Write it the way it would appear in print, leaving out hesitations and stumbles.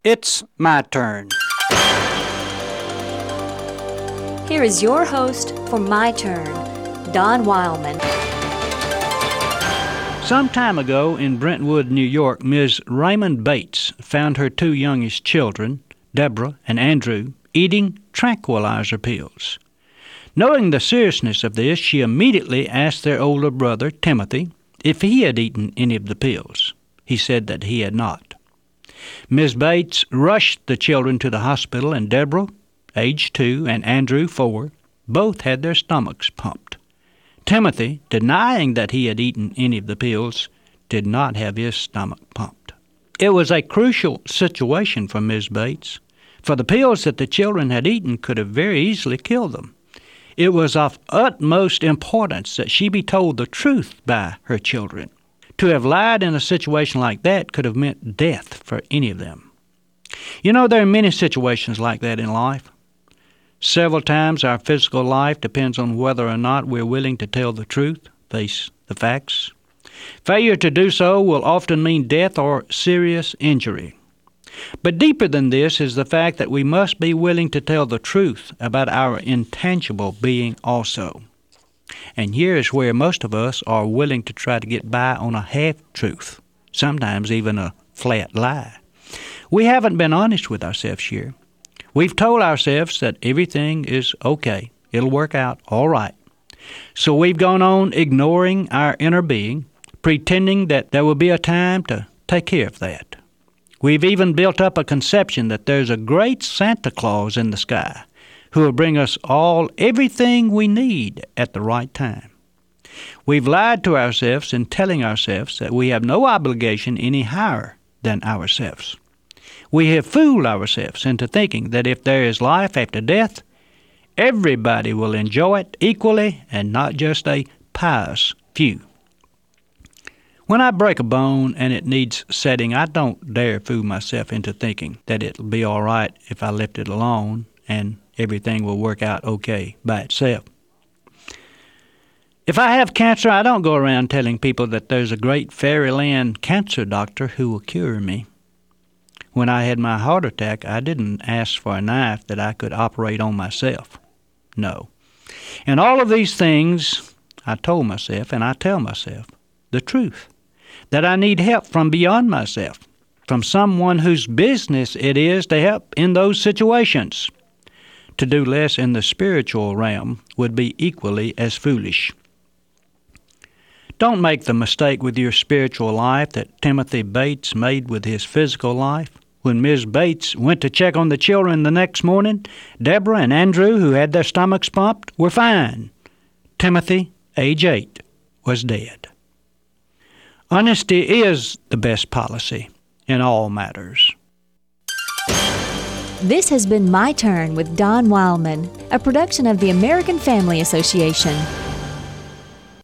It's my turn. Here is your host for My Turn, Don Wildman. Some time ago in Brentwood, New York, Ms. Raymond Bates found her two youngest children, Deborah and Andrew, eating tranquilizer pills. Knowing the seriousness of this, she immediately asked their older brother, Timothy, if he had eaten any of the pills. He said that he had not. Ms. Bates rushed the children to the hospital, and Deborah, age 2, and Andrew, 4, both had their stomachs pumped. Timothy, denying that he had eaten any of the pills, did not have his stomach pumped. It was a crucial situation for Ms. Bates, for the pills that the children had eaten could have very easily killed them. It was of utmost importance that she be told the truth by her children. To have lied in a situation like that could have meant death for any of them. You know, there are many situations like that in life. Several times our physical life depends on whether or not we're willing to tell the truth, face the facts. Failure to do so will often mean death or serious injury. But deeper than this is the fact that we must be willing to tell the truth about our intangible being also. And here is where most of us are willing to try to get by on a half-truth, sometimes even a flat lie. We haven't been honest with ourselves here. We've told ourselves that everything is okay, it'll work out all right. So we've gone on ignoring our inner being, pretending that there will be a time to take care of that. We've even built up a conception that there's a great Santa Claus in the sky who will bring us everything we need at the right time. We've lied to ourselves in telling ourselves that we have no obligation any higher than ourselves. We have fooled ourselves into thinking that if there is life after death, everybody will enjoy it equally and not just a pious few. When I break a bone and it needs setting, I don't dare fool myself into thinking that it'll be all right if I left it alone and everything will work out okay by itself. If I have cancer, I don't go around telling people that there's a great fairyland cancer doctor who will cure me. When I had my heart attack, I didn't ask for a knife that I could operate on myself. No. And all of these things, I told myself and I tell myself the truth, that I need help from beyond myself, from someone whose business it is to help in those situations. To do less in the spiritual realm would be equally as foolish. Don't make the mistake with your spiritual life that Timothy Bates made with his physical life. When Ms. Bates went to check on the children the next morning, Deborah and Andrew, who had their stomachs pumped, were fine. Timothy, age 8, was dead. Honesty is the best policy in all matters. This has been My Turn with Don Wildman, a production of the American Family Association.